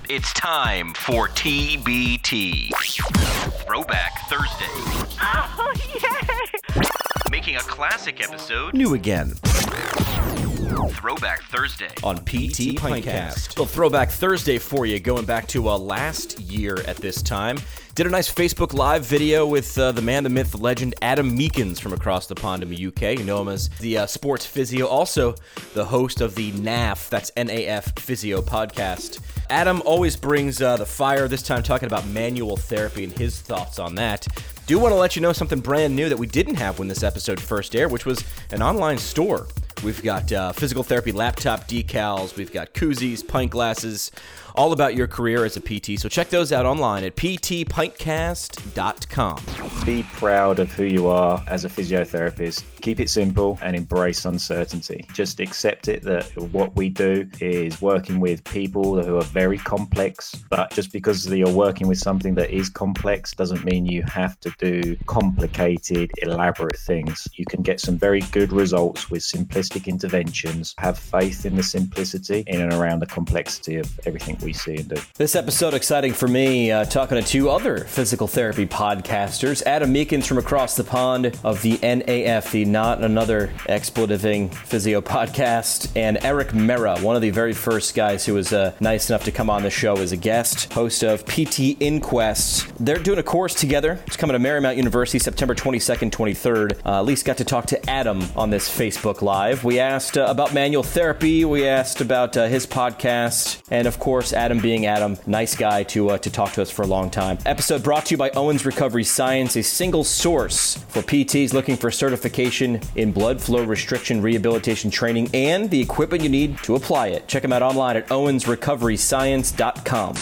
It's time for TBT. Throwback Thursday. Oh, yay! Making a classic episode New again Throwback Thursday. on PT Pintcast. Little Throwback Thursday for you, going back to last year at this time. Did a nice Facebook Live video with the man, the myth, the legend, Adam Meekins from across the pond in the UK. You know him as the sports physio, also the host of the NAF, that's NAF Physio podcast. Adam always brings the fire, this time talking about manual therapy and his thoughts on that. Do want to let you know something brand new that we didn't have when this episode first aired, which was an online store. We've got physical therapy laptop decals, we've got koozies, pint glasses, all about your career as a PT. So check those out online at ptpintcast.com. Be proud of who you are as a physiotherapist. Keep it simple and embrace uncertainty. Just accept it that what we do is working with people who are very complex, but just because you're working with something that is complex doesn't mean you have to do complicated, elaborate things. You can get some very good results with simplistic interventions. Have faith in the simplicity in and around the complexity of everything we see and do. This episode exciting for me, talking to two other physical therapy podcasters, Adam Meekins from across the pond of the NAF, the Not Another Expletiving Physio podcast, and Eric Mera, one of the very first guys who was nice enough to come on the show as a guest, host of PT Inquest. They're doing a course together. It's coming to Marymount University September 22nd, 23rd. At least got to talk to Adam on this Facebook Live. We asked about manual therapy. We asked about his podcast. And of course, Adam being Adam, nice guy to talk to us for a long time. Episode brought to you by Owens Recovery Science, a single source for PTs looking for certification in blood flow restriction rehabilitation training and the equipment you need to apply it. Check them out online at owensrecoveryscience.com.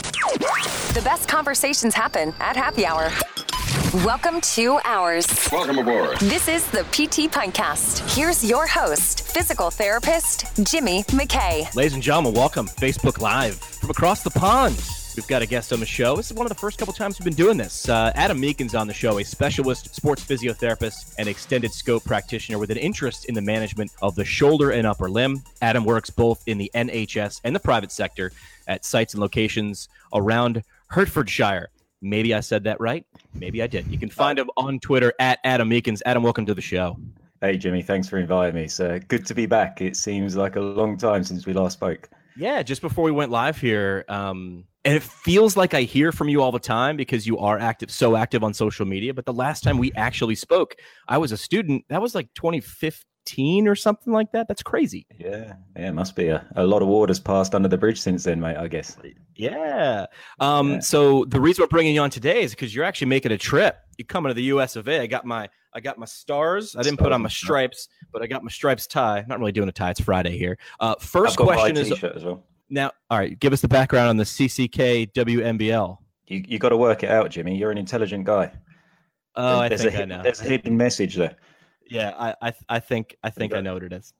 The best conversations happen at happy hour. Welcome to ours. Welcome aboard. This is the PT Pintcast. Here's your host, physical therapist, Jimmy McKay. Ladies and gentlemen, welcome. Facebook Live from across the pond. We've got a guest on the show. This is one of the first couple times we've been doing this. Adam Meekins on the show, a specialist sports physiotherapist and extended scope practitioner with an interest in the management of the shoulder and upper limb. Adam works both in the NHS and the private sector at sites and locations around Hertfordshire. Maybe I said that right. Maybe I did. You can find him on Twitter at Adam Meekins. Adam, welcome to the show. Hey, Jimmy, thanks for inviting me. It's good to be back. It seems like a long time since we last spoke. Yeah, just before we went live here, and it feels like I hear from you all the time because you are so active on social media. But the last time we actually spoke, I was a student. That was like 2015 or something like that. That's crazy. Yeah, it must be a lot of waters passed under the bridge since then, mate, I guess. Yeah. So the reason we're bringing you on today is because you're actually making a trip. You're coming to the US of A. I got my stars. I didn't put on my stripes, but I got my stripes tie. Not really doing a tie. It's Friday here. First question is as well. Now, all right, give us the background on the CCK WNBL. You got to work it out, Jimmy. You're an intelligent guy. Oh, I think I know. There's a hidden message there. Yeah, I think I know what it is.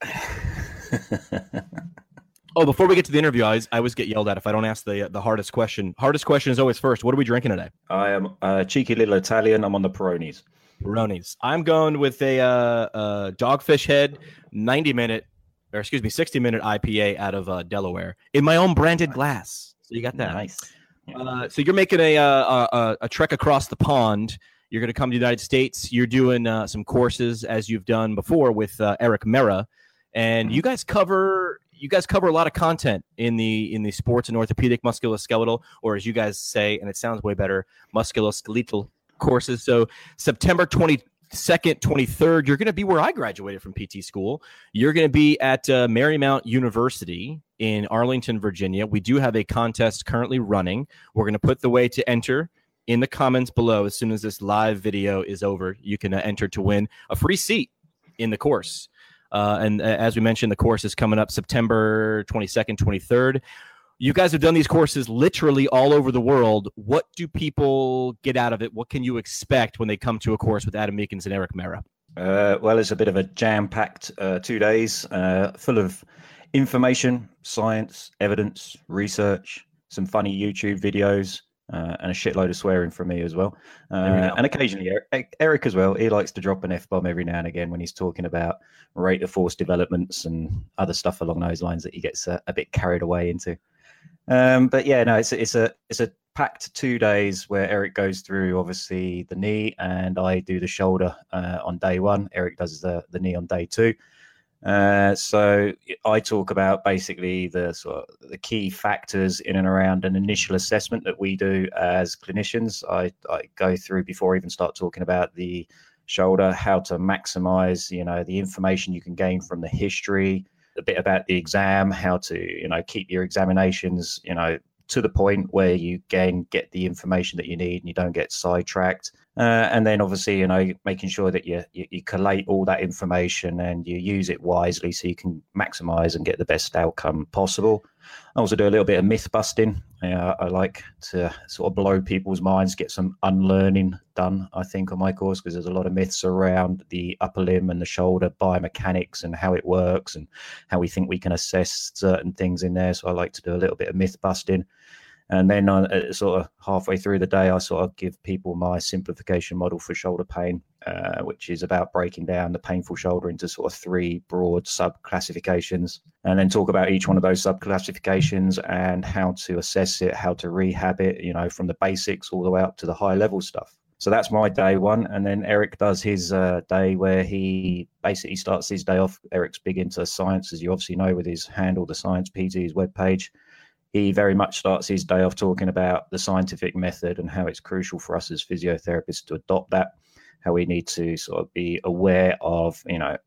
Oh, before we get to the interview, I always get yelled at if I don't ask the hardest question. Hardest question is always first. What are we drinking today? I am a cheeky little Italian. I'm on the Peronis. Peronis. I'm going with a Dogfish Head 60-minute IPA out of Delaware in my own branded glass. So you got that. Nice. So you're making a trek across the pond. You're going to come to the United States. You're doing some courses as you've done before with Eric Mera, and you guys cover a lot of content in the sports and orthopedic musculoskeletal, or as you guys say, and it sounds way better, musculoskeletal courses. So September 22nd, 23rd, you're going to be where I graduated from PT school. You're going to be at Marymount University in Arlington, Virginia. We do have a contest currently running. We're going to put the way to enter in the comments below. As soon as this live video is over, you can enter to win a free seat in the course. And as we mentioned, the course is coming up September 22nd, 23rd. You guys have done these courses literally all over the world. What do people get out of it? What can you expect when they come to a course with Adam Meekins and Eric Mera? Well, it's a bit of a jam-packed 2 days full of information, science, evidence, research, some funny YouTube videos, and a shitload of swearing from me as well. And occasionally Eric as well. He likes to drop an F-bomb every now and again when he's talking about rate of force developments and other stuff along those lines that he gets a bit carried away into. But yeah, no, it's a packed 2 days where Eric goes through obviously the knee, and I do the shoulder on day one. Eric does the knee on day two. So I talk about basically the key factors in and around an initial assessment that we do as clinicians. I go through, before I even start talking about the shoulder, how to maximize, the information you can gain from the history, a bit about the exam, how to, keep your examinations, to the point where you get the information that you need and you don't get sidetracked. And then obviously, making sure that you collate all that information and you use it wisely so you can maximize and get the best outcome possible. I also do a little bit of myth busting. I like to sort of blow people's minds, get some unlearning done, I think, on my course, because there's a lot of myths around the upper limb and the shoulder biomechanics and how it works and how we think we can assess certain things in there. So I like to do a little bit of myth busting. And then sort of halfway through the day, I sort of give people my simplification model for shoulder pain, which is about breaking down the painful shoulder into sort of 3 broad sub-classifications, and then talk about each one of those sub-classifications and how to assess it, how to rehab it, from the basics all the way up to the high-level stuff. So that's my day one. And then Eric does his day where he basically starts his day off. Eric's big into science, as you obviously know, with his handle, the Science PT, his webpage. He very much starts his day off talking about the scientific method and how it's crucial for us as physiotherapists to adopt that, how we need to sort of be aware of,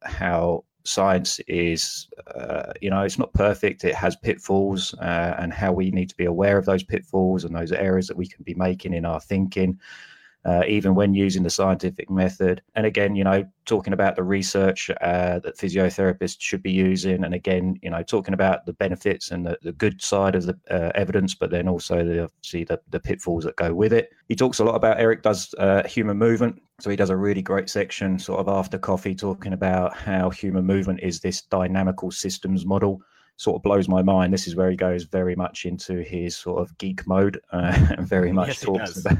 how science is, it's not perfect. It has pitfalls, and how we need to be aware of those pitfalls and those errors that we can be making in our thinking, even when using the scientific method. And again, talking about the research that physiotherapists should be using. And again, talking about the benefits and the good side of the evidence, but then also the pitfalls that go with it. He talks a lot about, Eric does human movement. So he does a really great section sort of after coffee talking about how human movement is this dynamical systems model. Sort of blows my mind. This is where he goes very much into his sort of geek mode, and very much talks about...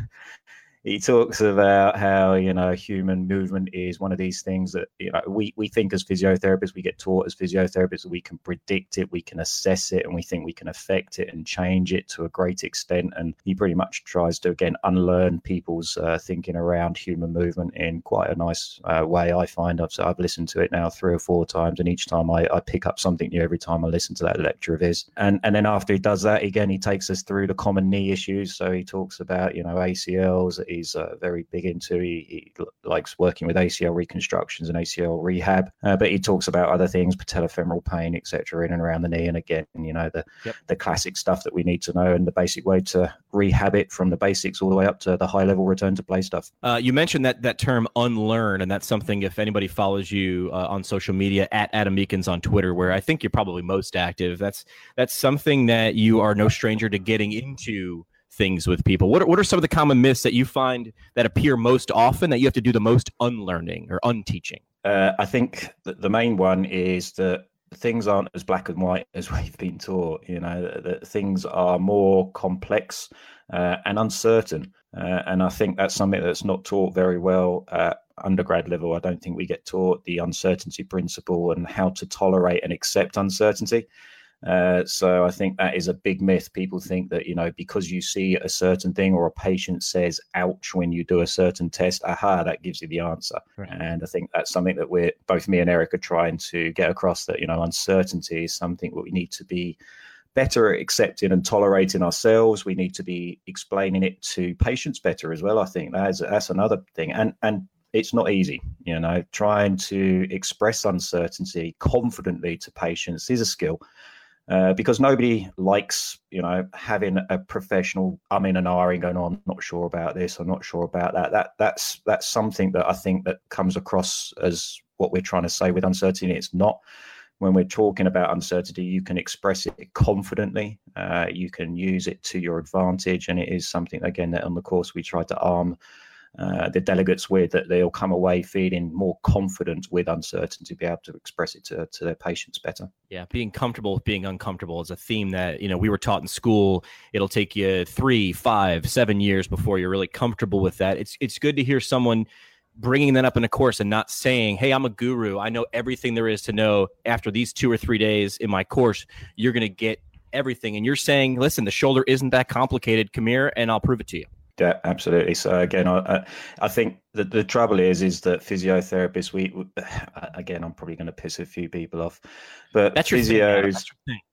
He talks about how, human movement is one of these things that, we think as physiotherapists, we get taught as physiotherapists that we can predict it, we can assess it, and we think we can affect it and change it to a great extent. And he pretty much tries to, again, unlearn people's thinking around human movement in quite a nice way, I find. I've listened to it now 3 or 4 times, and each time I pick up something new every time I listen to that lecture of his. And then after he does that, again, he takes us through the common knee issues. So he talks about, ACLs, he's very big into. He likes working with ACL reconstructions and ACL rehab, but he talks about other things, patellofemoral pain, etc., in and around the knee. And again, the classic stuff that we need to know and the basic way to rehab it from the basics all the way up to the high level return to play stuff. You mentioned that term unlearn, and that's something, if anybody follows you on social media at Adam Meekins on Twitter, where I think you're probably most active, that's something that you are no stranger to getting into things with people. What are some of the common myths that you find that appear most often that you have to do the most unlearning or unteaching? I think that the main one is that things aren't as black and white as we've been taught. That things are more complex and uncertain. And I think that's something that's not taught very well at undergrad level. I don't think we get taught the uncertainty principle and how to tolerate and accept uncertainty. So I think that is a big myth. People think that, because you see a certain thing or a patient says, ouch, when you do a certain test, that gives you the answer. Right. And I think that's something that both me and Eric are trying to get across, that, uncertainty is something that we need to be better at accepting and tolerating ourselves. We need to be explaining it to patients better as well. I think that's another thing. And it's not easy, trying to express uncertainty confidently to patients is a skill. Because nobody likes, having a professional in and ahhing going, oh, I'm not sure about this, I'm not sure about that. That's something that I think that comes across as what we're trying to say with uncertainty. It's not. When we're talking about uncertainty, you can express it confidently. You can use it to your advantage. And it is something, again, that on the course we try to arm the delegates with, that they'll come away feeling more confident with uncertainty to be able to express it to their patients better. Yeah, being comfortable with being uncomfortable is a theme that, we were taught in school. It'll take you 3, 5, 7 years before you're really comfortable with that. It's good to hear someone bringing that up in a course and not saying, hey, I'm a guru, I know everything there is to know. After these 2 or 3 days in my course, you're going to get everything. And you're saying, listen, the shoulder isn't that complicated. Come here and I'll prove it to you. Yeah, absolutely. So again, I think that the trouble is that physiotherapists, again, I'm probably going to piss a few people off, but that's physios.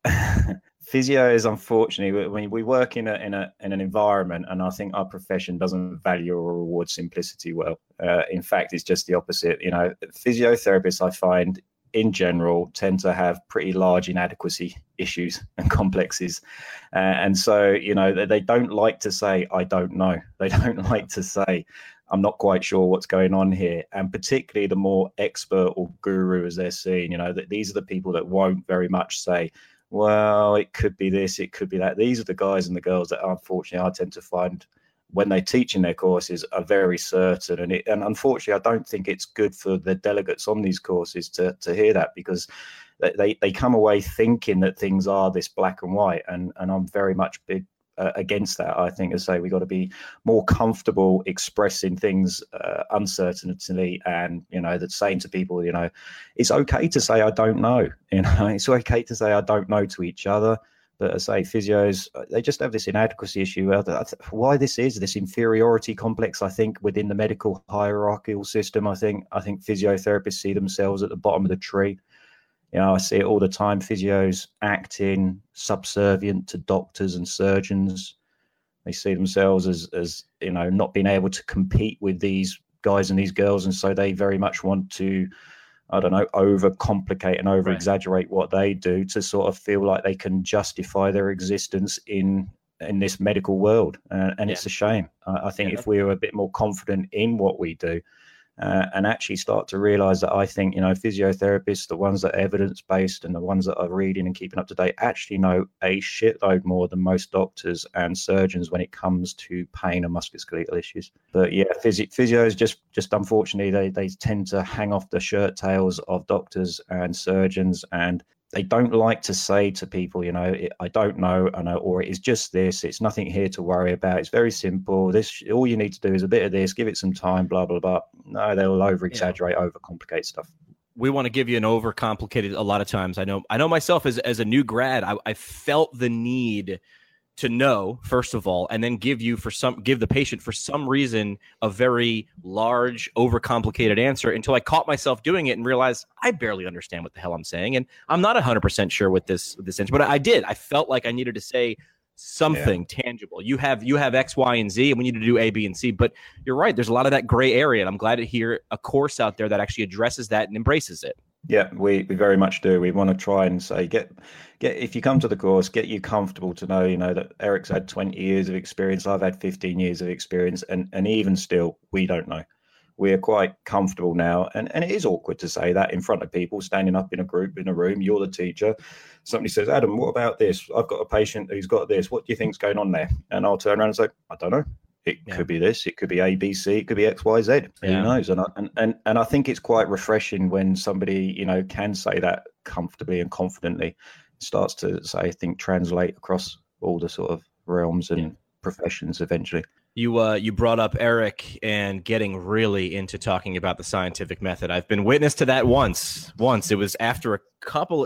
Physios, unfortunately, we work in an environment, and I think our profession doesn't value or reward simplicity well. In fact, it's just the opposite. You know, physiotherapists, I find, in general, tend to have pretty large inadequacy issues and complexes. And so, you know, they don't like to say, I don't know. They don't like to say, I'm not quite sure what's going on here. And particularly the more expert or guru as they're seen, you know, that these are the people that won't very much say, well, it could be this, it could be that. These are the guys and the girls that, unfortunately, I tend to find when they teach in their courses are very certain. And unfortunately, I don't think it's good for the delegates on these courses to hear that, because they come away thinking that things are this black and white. And I'm very much big against that. I think, as I say, we've got to be more comfortable expressing things uncertainly, and, you know, that saying to people, you know, it's okay to say, I don't know. You know, it's okay to say, I don't know to each other. But as I say, physios, they just have this inadequacy issue. Why this inferiority complex, I think, within the medical hierarchical system. I think physiotherapists see themselves at the bottom of the tree. You know, I see it all the time. Physios acting subservient to doctors and surgeons. They see themselves as you know, not being able to compete with these guys and these girls, and so they very much want to, I don't know, overcomplicate and over-exaggerate what they do to sort of feel like they can justify their existence in this medical world. And it's a shame. I think if we were a bit more confident in what we do, and actually start to realize that, I think, you know, physiotherapists, the ones that are evidence-based and the ones that are reading and keeping up to date, actually know a shitload more than most doctors and surgeons when it comes to pain and musculoskeletal issues. But yeah, physios just unfortunately, they tend to hang off the shirt tails of doctors and surgeons, and they don't like to say to people, you know, I don't know, or it is just this. It's nothing here to worry about. It's very simple. This, all you need to do is a bit of this. Give it some time. Blah blah blah. No, they'll over-exaggerate, overcomplicate stuff. We want to give you an overcomplicated. A lot of times, I know myself as a new grad, I felt the need to know, first of all, and then give the patient, for some reason, a very large, overcomplicated answer, until I caught myself doing it and realized I barely understand what the hell I'm saying. And I'm not 100% sure what this answer, but I did. I felt like I needed to say something tangible. You have X, Y, and Z, and we need to do A, B, and C. But you're right. There's a lot of that gray area, and I'm glad to hear a course out there that actually addresses that and embraces it. Yeah, we very much do. We want to try and say, get if you come to the course, get you comfortable to know, you know, that Eric's had 20 years of experience, I've had 15 years of experience, and even still, we don't know. We're quite comfortable now, and it is awkward to say that in front of people, standing up in a group, in a room, you're the teacher. Somebody says, Adam, what about this? I've got a patient who's got this. What do you think's going on there? And I'll turn around and say, I don't know. It could be this, it could be A, B, C, it could be X, Y, Z. Who knows? And I think it's quite refreshing when somebody, you know, can say that comfortably and confidently. It starts to, I think, translate across all the sort of realms and professions eventually. You brought up Eric and getting really into talking about the scientific method. I've been witness to that once. It was after a couple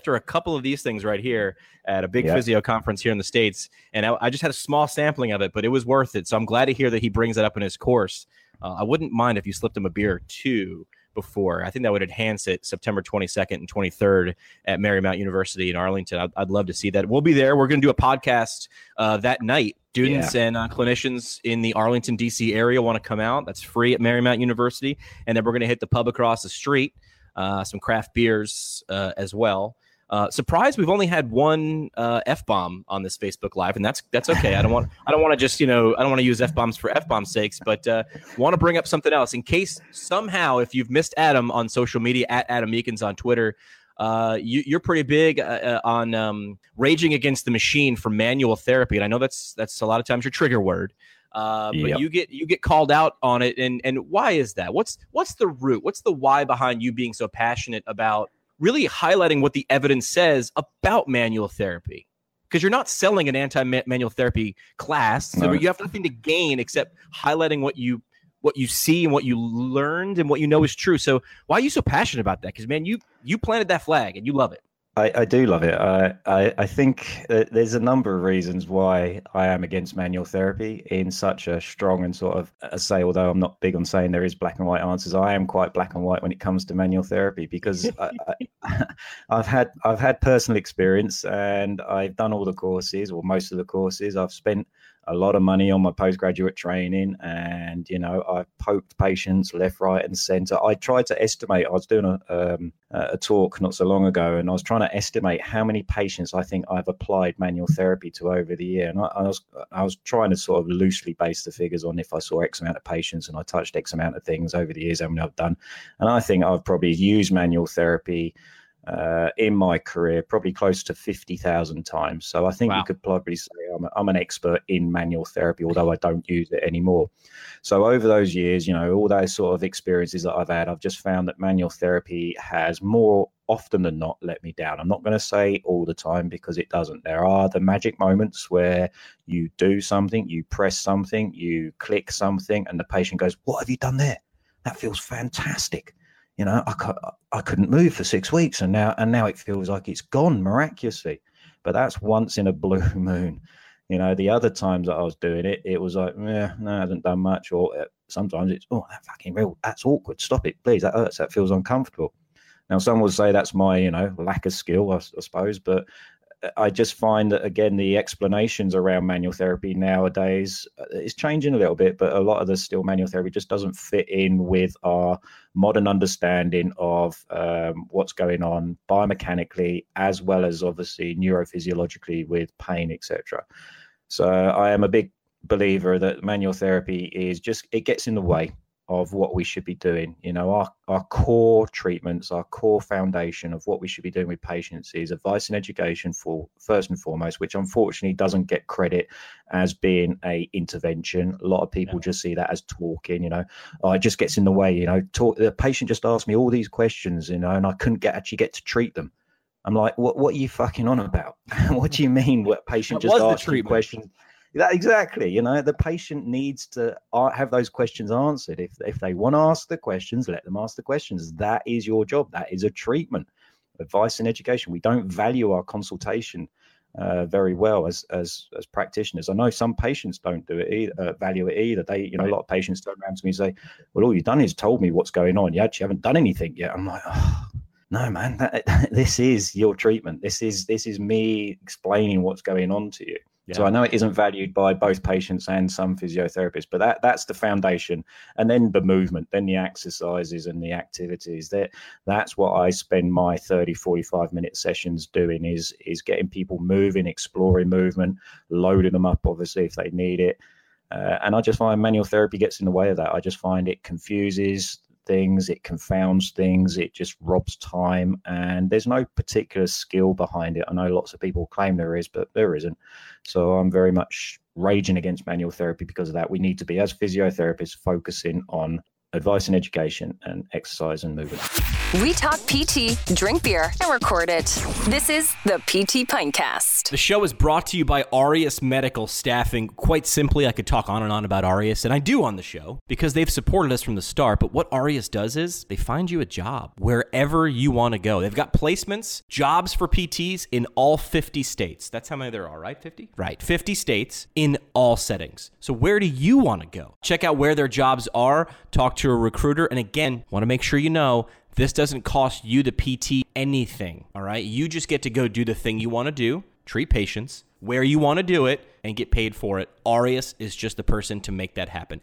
of these things right here at a big physio conference here in the States. And I just had a small sampling of it, but it was worth it. So I'm glad to hear that he brings that up in his course. I wouldn't mind if you slipped him a beer or two before. I think that would enhance it. September 22nd and 23rd at Marymount University in Arlington. I'd love to see that. We'll be there. We're going to do a podcast that night. Students and clinicians in the Arlington, D.C. area want to come out. That's free at Marymount University. And then we're going to hit the pub across the street, some craft beers as well. Surprised we've only had one F-bomb on this Facebook Live, and that's okay. I don't want to just, I don't want to use F-bombs for F-bombs sakes, but want to bring up something else in case somehow, if you've missed Adam on social media, at Adam Meekins on Twitter, you're pretty big on raging against the machine for manual therapy, and I know that's a lot of times your trigger word. But you get called out on it, and why is that? What's the root? What's the why behind you being so passionate about really highlighting what the evidence says about manual therapy? Because you're not selling an anti-manual therapy class, so you have nothing to gain except highlighting what you see and what you learned and what you know is true. So why are you so passionate about that? Because, man, you planted that flag and you love it. I do love it. I think that there's a number of reasons why I am against manual therapy in such a strong and sort of, although I'm not big on saying there is black and white answers, I am quite black and white when it comes to manual therapy because I've had personal experience and I've done all the courses or most of the courses. I've spent a lot of money on my postgraduate training and, I've poked patients left, right and center. I tried to estimate, I was doing a talk not so long ago and I was trying to estimate how many patients I think I've applied manual therapy to over the year. And I was trying to sort of loosely base the figures on if I saw X amount of patients and I touched X amount of things over the years, how many I've done. And I think I've probably used manual therapy in my career probably close to 50,000 times. So I think you could probably say I'm an expert in manual therapy, although I don't use it anymore. So over those years, all those sort of experiences that I've had, I've just found that manual therapy has more often than not let me down. I'm not going to say all the time because it doesn't. There are the magic moments where you do something, you press something, you click something, and the patient goes, "What have you done there? That feels fantastic. I couldn't move for 6 weeks and now it feels like it's gone miraculously." But that's once in a blue moon. The other times that I was doing it, it was like, no, I haven't done much. Or sometimes it's, that's awkward. Stop it, please. That hurts. That feels uncomfortable. Now, some would say that's my, lack of skill, I suppose. But I just find that, again, the explanations around manual therapy nowadays is changing a little bit, but a lot of the still manual therapy just doesn't fit in with our modern understanding of what's going on biomechanically, as well as obviously neurophysiologically with pain, etc. So I am a big believer that manual therapy it gets in the way of what we should be doing. Our core treatments, our core foundation of what we should be doing with patients is advice and education for first and foremost, which unfortunately doesn't get credit as being a intervention. A lot of people just see that as talking, it just gets in the way, the patient just asked me all these questions, and I couldn't actually get to treat them. I'm like, what are you fucking on about? What do you mean? What patient just asked you questions? Exactly. The patient needs to have those questions answered. If they want to ask the questions, let them ask the questions. That is your job. That is a treatment. Advice and education. We don't value our consultation very well as practitioners. I know some patients don't do it either, value it either. They, a lot of patients turn around to me and say, "Well, all you've done is told me what's going on. You actually haven't done anything yet." I'm like, "Oh, no, man. This is your treatment. This is me explaining what's going on to you." Yeah. So I know it isn't valued by both patients and some physiotherapists, but that's the foundation. And then the movement, then the exercises and the activities. That's what I spend my 30, 45-minute sessions doing is getting people moving, exploring movement, loading them up, obviously, if they need it. And I just find manual therapy gets in the way of that. I just find it confuses things, it confounds things, it just robs time, and there's no particular skill behind it. I know lots of people claim there is, but there isn't. So I'm very much raging against manual therapy because of that. We need to be, as physiotherapists, focusing on advice and education and exercise and movement. We talk PT, drink beer, and record it. This is the PT Pintcast. The show is brought to you by Aureus Medical Staffing. Quite simply, I could talk on and on about Aureus, and I do on the show, because they've supported us from the start. But what Aureus does is they find you a job wherever you want to go. They've got placements, jobs for PTs in all 50 states. That's how many there are, right? 50? Right. 50 states in all settings. So where do you want to go? Check out where their jobs are. Talk to a recruiter. And again, want to make sure you know, this doesn't cost you, the PT, anything, all right? You just get to go do the thing you want to do, treat patients where you want to do it, and get paid for it. Aureus is just the person to make that happen.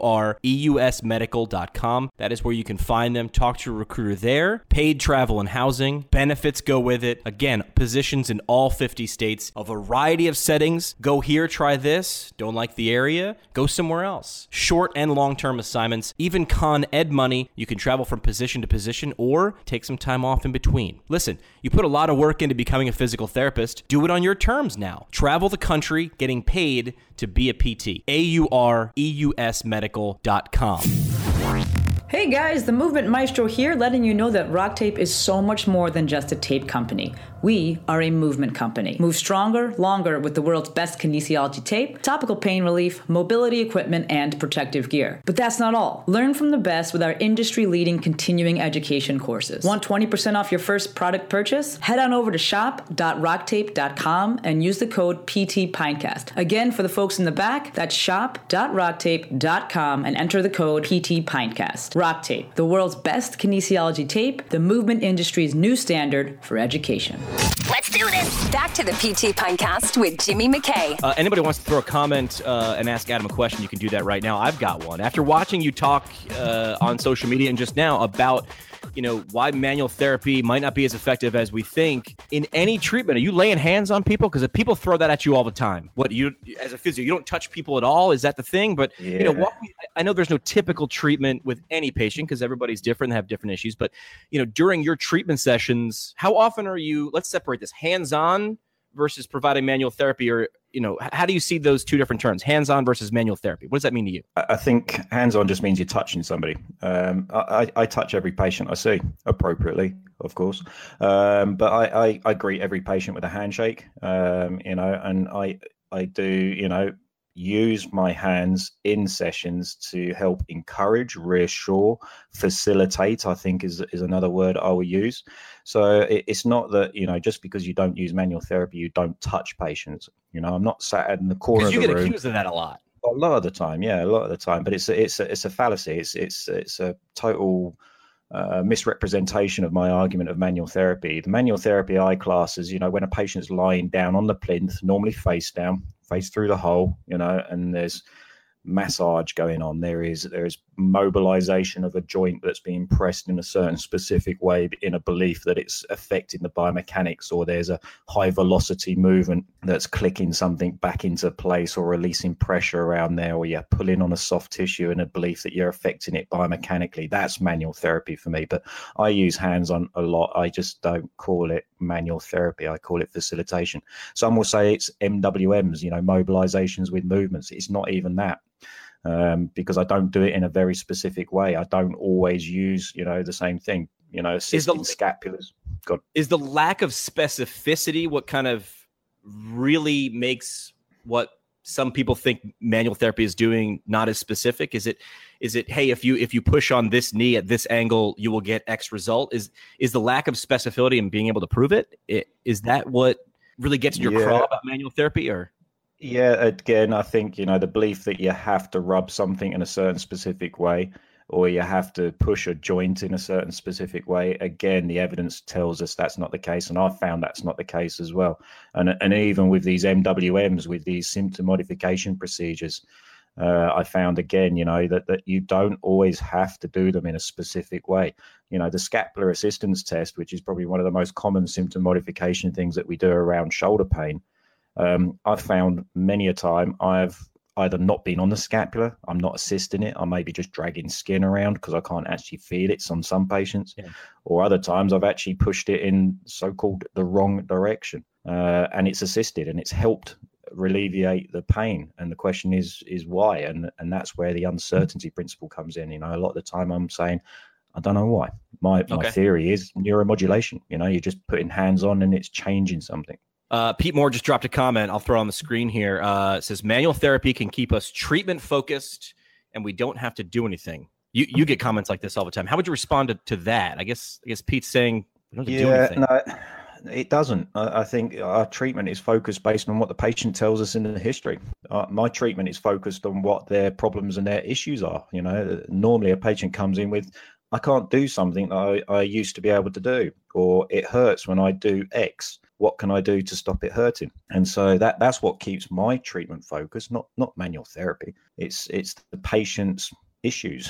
AUREUSmedical.com. That is where you can find them. Talk to a recruiter there. Paid travel and housing. Benefits go with it. Again, positions in all 50 states. A variety of settings. Go here, try this. Don't like the area? Go somewhere else. Short and long-term assignments. Even Con Ed money. You can travel from position to position or take some time off in between. Listen, you put a lot of work into becoming a physical therapist. Do it on your terms now. Travel the country, getting paid to be a PT. AUREUSmedical.com. Hey guys, the Movement Maestro here, letting you know that Rock Tape is so much more than just a tape company. We are a movement company. Move stronger, longer with the world's best kinesiology tape, topical pain relief, mobility equipment, and protective gear. But that's not all. Learn from the best with our industry-leading continuing education courses. Want 20% off your first product purchase? Head on over to shop.rocktape.com and use the code PTPinecast. Again, for the folks in the back, that's shop.rocktape.com and enter the code PTPinecast. Rock Tape, the world's best kinesiology tape, the movement industry's new standard for education. Let's do this. Back to the PT Pinecast with Jimmy McKay. Anybody wants to throw a comment and ask Adam a question, you can do that right now. I've got one. After watching you talk on social media and just now about why manual therapy might not be as effective as we think in any treatment. Are you laying hands on people? Because people throw that at you all the time. What, you as a physio, you don't touch people at all? Is that the thing? But I know there's no typical treatment with any patient because everybody's different and have different issues. But during your treatment sessions, how often are you? Let's separate this: hands-on versus providing manual therapy, or how do you see those two different terms, hands-on versus manual therapy? What does that mean to you? I think hands-on just means you're touching somebody. I touch every patient I see, appropriately, of course, but I greet every patient with a handshake, and I do use my hands in sessions to help encourage, reassure, facilitate, I think is another word I will use. So it's not that, just because you don't use manual therapy, you don't touch patients. I'm not sat in the corner of the room. You get accused of that a lot. A lot of the time, yeah, a lot of the time. But it's a fallacy. It's a total misrepresentation of my argument of manual therapy. The manual therapy I class is, when a patient's lying down on the plinth, normally face down, face through the hole, and there's massage going on. There is mobilization of a joint that's being pressed in a certain specific way in a belief that it's affecting the biomechanics, or there's a high velocity movement that's clicking something back into place or releasing pressure around there, or you're pulling on a soft tissue in a belief that you're affecting it biomechanically. That's manual therapy for me. But I use hands-on a lot. I just don't call it manual therapy. I call it facilitation. Some will say it's MWMs, mobilizations with movements. It's not even that. Because I don't do it in a very specific way. I don't always use, the same thing, assisting scapulars. Is the lack of specificity what kind of really makes what some people think manual therapy is doing not as specific? Is it, hey, if you push on this knee at this angle, you will get X result? Is the lack of specificity and being able to prove it, is that what really gets in your craw about manual therapy, or? Yeah, again, I think, the belief that you have to rub something in a certain specific way, or you have to push a joint in a certain specific way. Again, the evidence tells us that's not the case. And I've found that's not the case as well. And even with these MWMs, with these symptom modification procedures, I found again, that you don't always have to do them in a specific way. The scapular assistance test, which is probably one of the most common symptom modification things that we do around shoulder pain. I've found many a time I've either not been on the scapula, I'm not assisting it, I may be just dragging skin around because I can't actually feel it on some patients, or other times I've actually pushed it in so-called the wrong direction, and it's assisted and it's helped alleviate the pain. And the question is why? And that's where the uncertainty principle comes in. A lot of the time I'm saying, I don't know why. My theory is neuromodulation. You're just putting hands on and it's changing something. Pete Moore just dropped a comment. I'll throw on the screen here. It says manual therapy can keep us treatment focused and we don't have to do anything. You get comments like this all the time. How would you respond to that? I guess Pete's saying we don't have to do anything. No, it doesn't. I think our treatment is focused based on what the patient tells us in the history. My treatment is focused on what their problems and their issues are. Normally a patient comes in with, I can't do something that I used to be able to do, or it hurts when I do X. What can I do to stop it hurting? And so that's what keeps my treatment focused, not manual therapy. It's the patient's issues,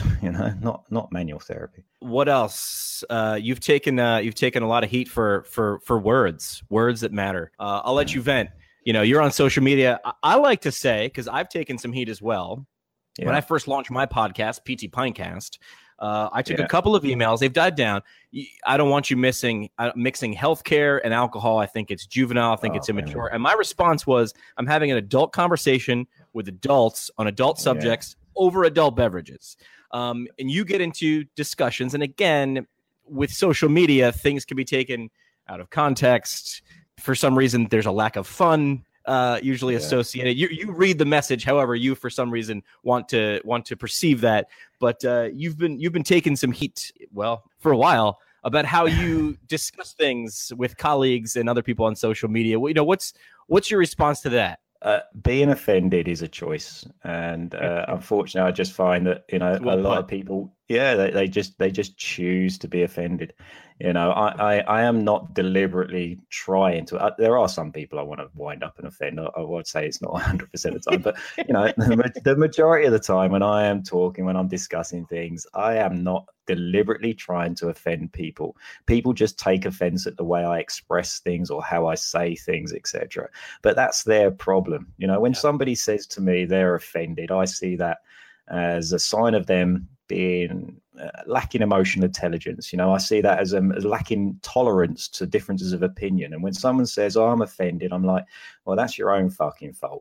not manual therapy. What else? You've taken a lot of heat for words that matter. I'll let you vent. You're on social media. I like to say, because I've taken some heat as well. When I first launched my podcast, PT Pinecast, I took a couple of emails. They've died down. I don't want you mixing healthcare and alcohol. I think it's juvenile. I think it's immature. Man. And my response was, I'm having an adult conversation with adults on adult subjects over adult beverages. And you get into discussions. And again, with social media, things can be taken out of context. For some reason, there's a lack of fun usually associated. You read the message however you, for some reason, want to perceive that. But you've been taking some heat, well, for a while, about how you discuss things with colleagues and other people on social media. You know, what's your response to that? Being offended is a choice, and unfortunately, I just find that a lot of people, they just choose to be offended. I am not deliberately trying to. There are some people I want to wind up and offend. I would say it's not 100% of the time, but the majority of the time when I am talking, when I'm discussing things, I am not deliberately trying to offend people. People just take offense at the way I express things or how I say things, etc. But that's their problem. When somebody says to me they're offended, I see that as a sign of them being lacking emotional intelligence. I see that as lacking tolerance to differences of opinion. And when someone says, "Oh, I'm offended," I'm like, well, that's your own fucking fault.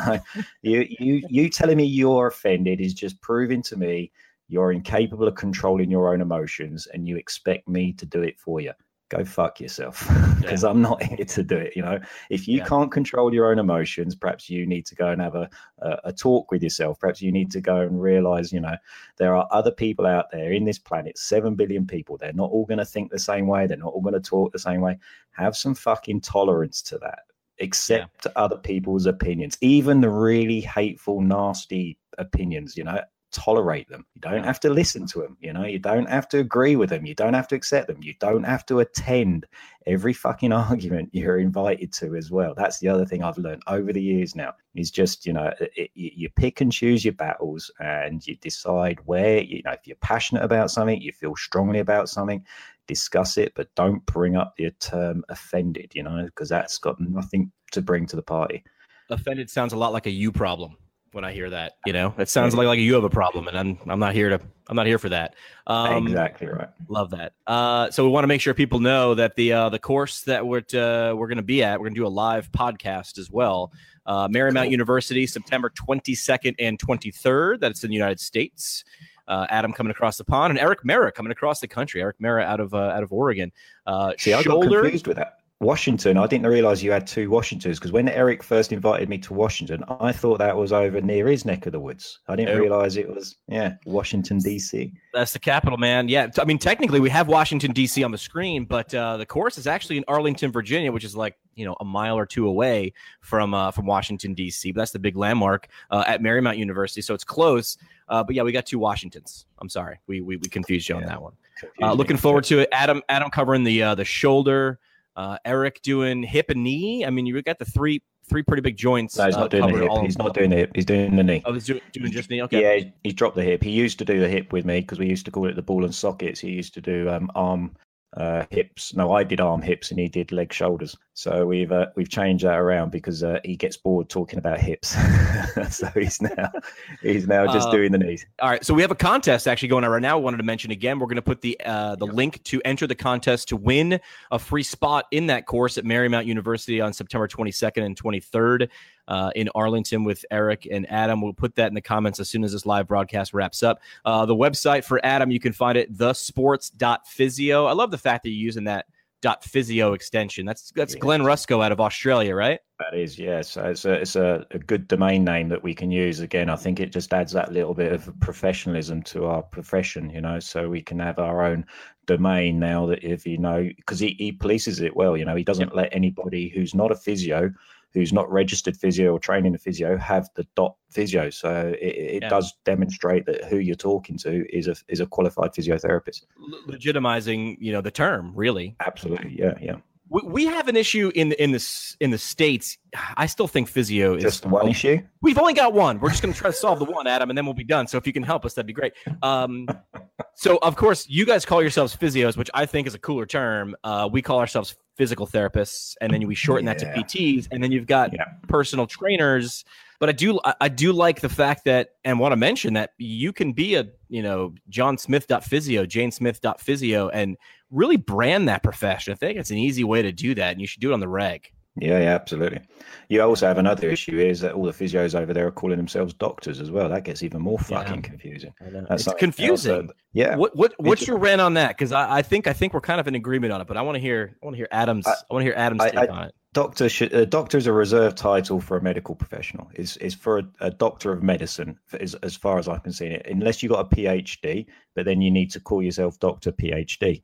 You telling me you're offended is just proving to me you're incapable of controlling your own emotions, and you expect me to do it for you. Go fuck yourself, because I'm not here to do it. If you can't control your own emotions, perhaps you need to go and have a talk with yourself. Perhaps you need to go and realize, there are other people out there in this planet, 7 billion people. They're not all going to think the same way. They're not all going to talk the same way. Have some fucking tolerance to that. Accept other people's opinions, even the really hateful, nasty opinions, tolerate them. You don't have to listen to them. You don't have to agree with them. You don't have to accept them. You don't have to attend every fucking argument you're invited to as well. That's the other thing I've learned over the years now, is just, you pick and choose your battles, and you decide where, if you're passionate about something, you feel strongly about something, discuss it, but don't bring up the term offended, because that's got nothing to bring to the party. Offended sounds a lot like a you problem. When I hear that, it sounds like you have a problem, and I'm not here for that. Exactly right. Love that. So we want to make sure people know that the course that we're going to be at, we're going to do a live podcast as well. Marymount University, September 22nd and 23rd. That's in the United States. Adam coming across the pond, and Eric Mera coming across the country. Eric Mera out of Oregon. See, I got confused with that. Washington, I didn't realize you had two Washingtons, because when Eric first invited me to Washington, I thought that was over near his neck of the woods. I didn't realize it was Washington DC. That's the capital, man. Yeah, I mean, technically we have Washington DC on the screen, but the course is actually in Arlington, Virginia, which is like a mile or two away from Washington DC. But that's the big landmark at Marymount University, so it's close. But yeah, we got two Washingtons. I'm sorry, we confused you on that one. Looking forward to it. Adam covering the shoulder. Eric doing hip and knee. I mean, you got the three pretty big joints. No, he's not doing the hip. He's not doing the hip. He's doing the knee. Oh, he's doing just knee. Okay. Yeah, he's dropped the hip. He used to do the hip with me because we used to call it the ball and sockets. He used to do arm hips. No, I did arm hips and he did leg shoulders. So we've changed that around because he gets bored talking about hips. So he's now just doing the knees. All right. So we have a contest actually going on right now. I wanted to mention again, we're going to put the link to enter the contest to win a free spot in that course at Marymount University on September 22nd and 23rd. In Arlington with Eric and Adam. We'll put that in the comments as soon as this live broadcast wraps up. The website for Adam, you can find it, thesports.physio. I love the fact that you're using that .physio extension. That's Glenn Rusko out of Australia, right? That is, yes. So it's a good domain name that we can use. Again, I think it just adds that little bit of professionalism to our profession, so we can have our own domain now that because he polices it well, he doesn't let anybody who's not a physio, who's not registered physio or training a physio, have the .physio. So it does demonstrate that who you're talking to is a qualified physiotherapist. Legitimizing, the term, really. Absolutely, yeah. We have an issue in the States. I still think physio is just one issue. We've only got one. We're just going to try to solve the one, Adam, and then we'll be done. So if you can help us, that'd be great. So of course, you guys call yourselves physios, which I think is a cooler term. We call ourselves physical therapists, and then we shorten that to PTs, and then you've got personal trainers. But I do like the fact that, and want to mention that you can be a johnsmith.physio, janesmith.physio, and really brand that profession. I think it's an easy way to do that, and you should do it on the reg. Yeah, absolutely. You also have another issue is that all the physios over there are calling themselves doctors as well. That gets even more fucking confusing. It's confusing. What's your rant on that? Because I think we're kind of in agreement on it, but I want to hear Adam's take on it. Doctor is a reserved title for a medical professional. Is for a doctor of medicine, as far as I can see it. Unless you got a PhD, but then you need to call yourself Doctor PhD.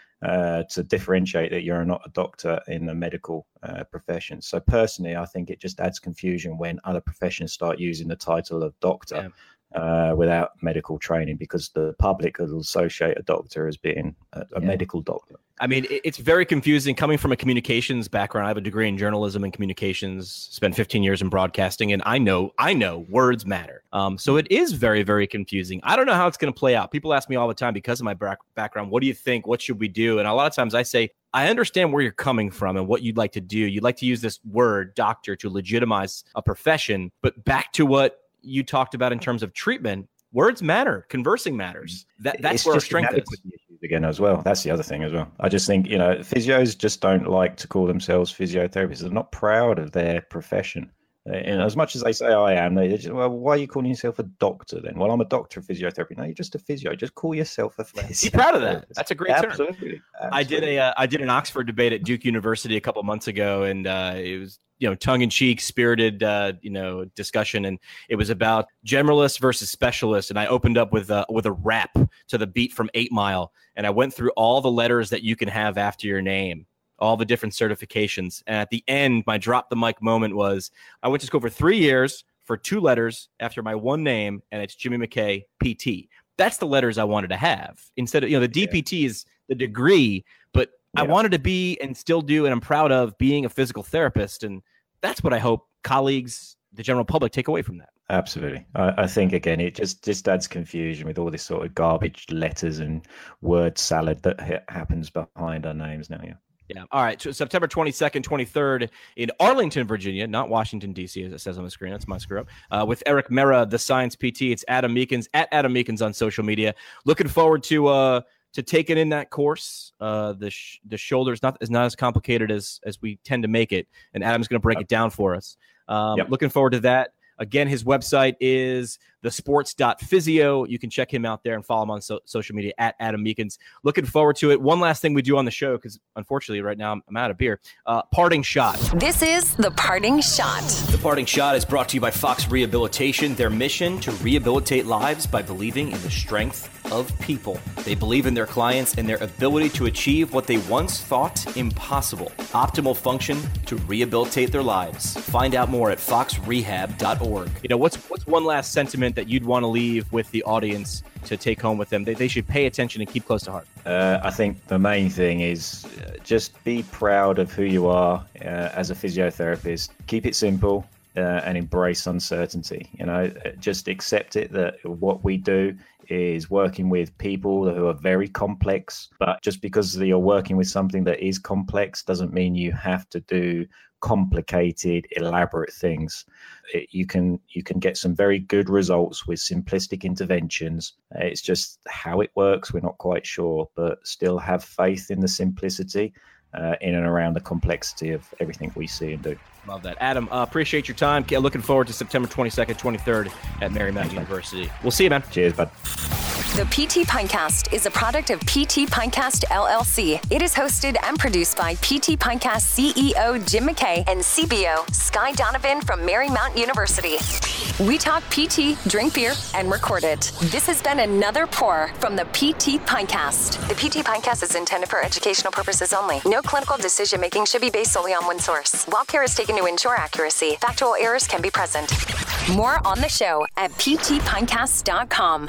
To differentiate that you're not a doctor in the medical profession. So personally, I think it just adds confusion when other professions start using the title of doctor without medical training, because the public will associate a doctor as being a medical doctor. I mean, it's very confusing coming from a communications background. I have a degree in journalism and communications, spent 15 years in broadcasting, and I know words matter. So it is very, very confusing. I don't know how it's going to play out. People ask me all the time because of my background, what do you think? What should we do? And a lot of times I say, I understand where you're coming from and what you'd like to do. You'd like to use this word doctor to legitimize a profession, but back to what you talked about in terms of treatment, words matter. Conversing matters. That's where our strength is. Again, as well. That's the other thing as well. I just think, physios just don't like to call themselves physiotherapists. They're not proud of their profession. And as much as they say I am, they just, well, why are you calling yourself a doctor then? Well, I'm a doctor of physiotherapy. No, you're just a physio. Just call yourself a physio. Be proud of that. That's a great term. Absolutely. I did an Oxford debate at Duke University a couple months ago, and it was tongue-in-cheek, spirited discussion, and it was about generalists versus specialists. And I opened up with a rap to the beat from 8 Mile, and I went through all the letters that you can have after your name, all the different certifications. And at the end, my drop the mic moment was, I went to school for 3 years for 2 letters after my one name, and it's Jimmy McKay, PT. That's the letters I wanted to have. Instead of, the DPT is the degree, but I wanted to be and still do, and I'm proud of being a physical therapist. And that's what I hope colleagues, the general public, take away from that. Absolutely. I think, again, it just adds confusion with all this sort of garbage letters and word salad that happens behind our names now. Yeah. All right. So September 22nd, 23rd in Arlington, Virginia, not Washington, D.C., as it says on the screen. That's my screw up. With Eric Mera, the Science PT. It's Adam Meekins, at Adam Meekins on social media. Looking forward to taking in that course. The shoulder is not as complicated as we tend to make it. And Adam's going to break it down for us. Looking forward to that. Again, his website is thesports.physio. You can check him out there and follow him on social media at Adam Meekins. Looking forward to it. One last thing we do on the show, because unfortunately right now I'm out of beer. Parting shot. This is The Parting Shot. The Parting Shot is brought to you by Fox Rehabilitation. Their mission to rehabilitate lives by believing in the strength of people. They believe in their clients and their ability to achieve what they once thought impossible. Optimal function to rehabilitate their lives. Find out more at foxrehab.org. What's one last sentiment that you'd want to leave with the audience to take home with them? They should pay attention and keep close to heart. I think the main thing is just be proud of who you are as a physiotherapist. Keep it simple and embrace uncertainty. Just accept it that what we do is working with people who are very complex, but just because you're working with something that is complex doesn't mean you have to do complicated, elaborate things. You can get some very good results with simplistic interventions. It's just how it works, we're not quite sure, but still have faith in the simplicity in and around the complexity of everything we see and do. Love that. Adam, appreciate your time. Looking forward to September 22nd, 23rd at Marymount University. We'll see you, man. Cheers, bud. The PT Pintcast is a product of PT Pintcast LLC. It is hosted and produced by PT Pintcast CEO Jim McKay and CBO Sky Donovan from Marymount University. We talk PT, drink beer, and record it. This has been another pour from the PT Pintcast. The PT Pintcast is intended for educational purposes only. No clinical decision-making should be based solely on one source. While care is taken to ensure accuracy, factual errors can be present. More on the show at ptpintcast.com.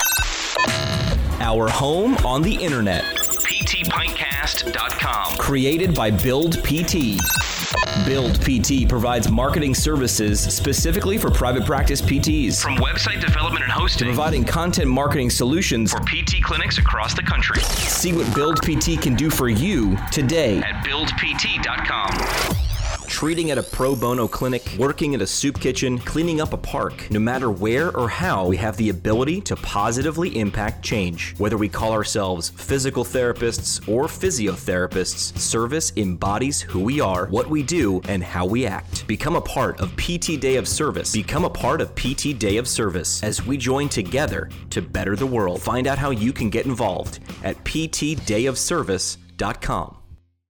Our home on the internet. PTPintcast.com. Created by Build PT. Build PT provides marketing services specifically for private practice PTs. From website development and hosting, providing content marketing solutions for PT clinics across the country. See what Build PT can do for you today at buildpt.com. treating at a pro bono clinic, working at a soup kitchen, cleaning up a park. No matter where or how, we have the ability to positively impact change. Whether we call ourselves physical therapists or physiotherapists, service embodies who we are, what we do, and how we act. Become a part of PT Day of Service. Become a part of PT Day of Service as we join together to better the world. Find out how you can get involved at ptdayofservice.com.